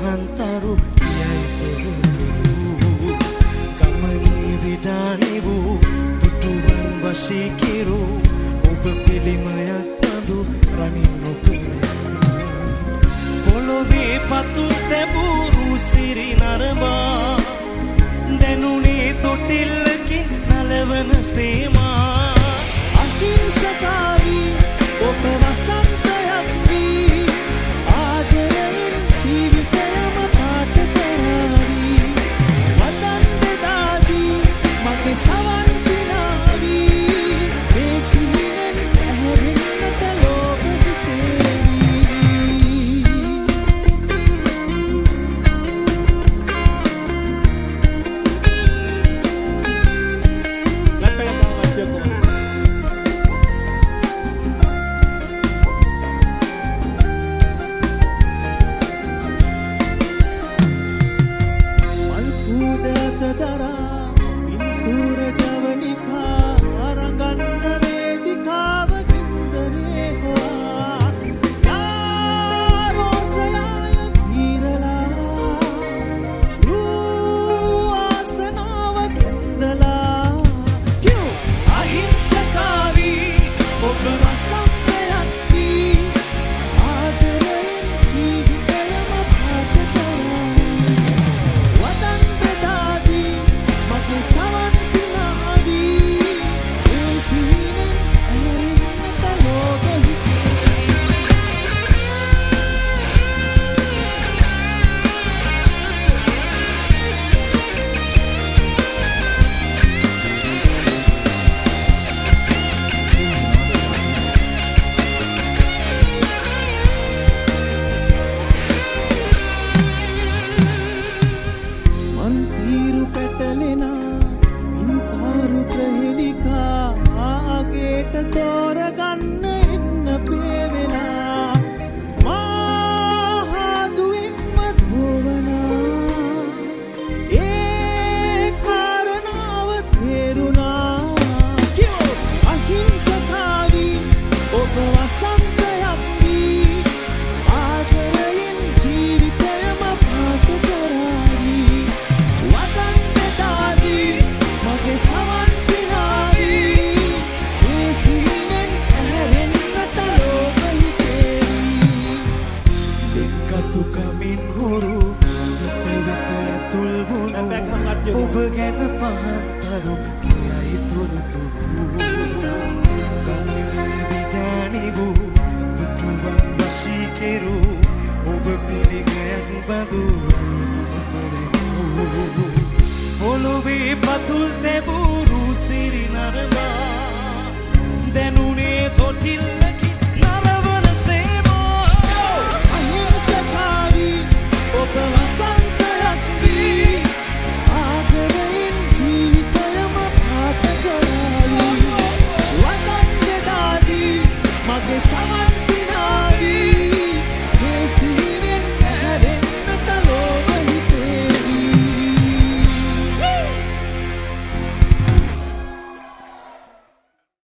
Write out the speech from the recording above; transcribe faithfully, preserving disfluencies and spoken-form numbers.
පහන්තරු කියයි තොරතුරු ගමනේ විඩානිවු දුටුවන් වශී කිරු ඔබ පිළිමයක් බඳු රනින් නොපෙනේ පොළොවේ පතුල් තැබූ සිරි නරඹා දැනුනේ තොටිල්ලකින් නලවන සේමා අහිංසකාරී ඔබ වසන්තයක් වී ආදරයෙන් ජීවිතයම පාට කරාවී වදන් බෙදාදී මගේ සවන් පිනාවී මේ සිහිනෙන් ඇහැරෙන්නට ලෝභ ඔබ ගැන පහන්තරු කියයි තොරතුරු ගමනේ විඩානිවු දුටුවන් වශී කෙරු ඔබ පිළිගයක් බඳු පොළොවේ පතුල් තැබූ